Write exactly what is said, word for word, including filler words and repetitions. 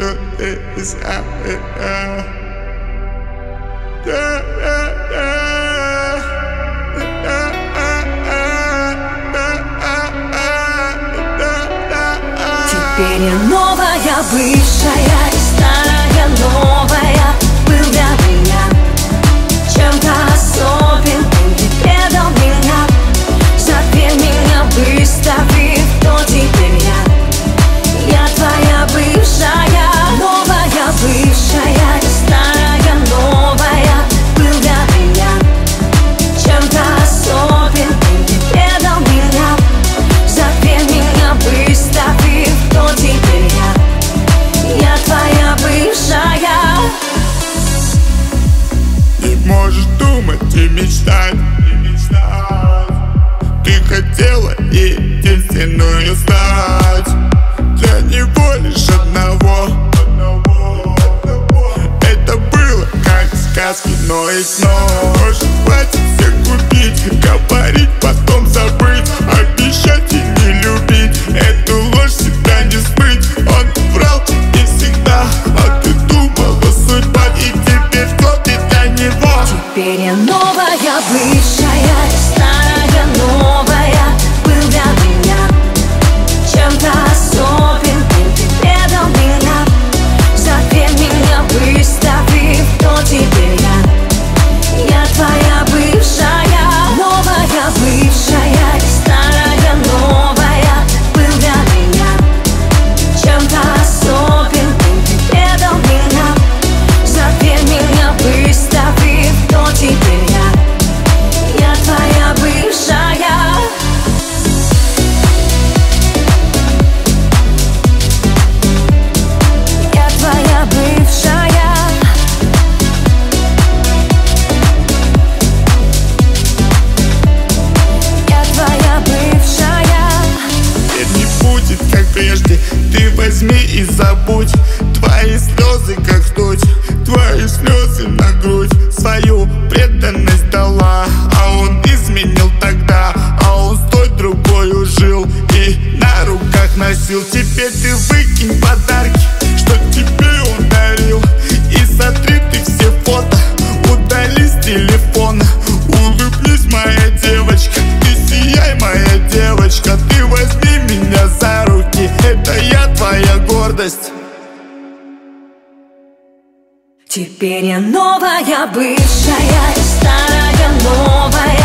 что ты самая. Теперь я новая, бывшая и старая новая. Был для меня чем-то особенным, ты предал меня, забей меня, выставив, кто теперь я. Я твоя бывшая, новая, бывшая и старая новая. Был для меня чем-то особенным, ты предал меня, забей меня, выставив, кто теперь я. Я твоя бывшая. Не можешь думать и мечтать, и мечтать. Ты хотела единственную стать, для него лишь одного. Это было как в сказке, но и снова. Может, хватит всех купить, говорить, потом забыть, обещать и не любить. Эту ложь всегда не скрыть. Он врал тебе всегда, а ты думала судьба, и теперь кто ты для него. Теперь я новая, бывшая и старая новая. Был для меня чем-то особенным, ты предал меня, забей меня, выставив, кто теперь я. Я твоя бывшая, новая, бывшая и старая новая. Был для меня чем-то особенным, ты предал меня, забей меня, выставив, кто теперь я. Я твоя бывшая. Я твоя бывшая. Я твоя бывшая. Теперь не будет, как прежде, ты возьми и забудь. Твои слезы, как ртуть, твои слезы на грудь. Свою преданность дала, а он изменил тогда, а он с той другой жил и на руках носил. Теперь ты выкинь подарки, что тебе он дарил, и сотри ты все фото, удали с телефона. Улыбнись, моя девочка, ты сияй, моя девочка. Ты возьми меня за руки, это я твоя гордость. Теперь я новая, бывшая и старая новая.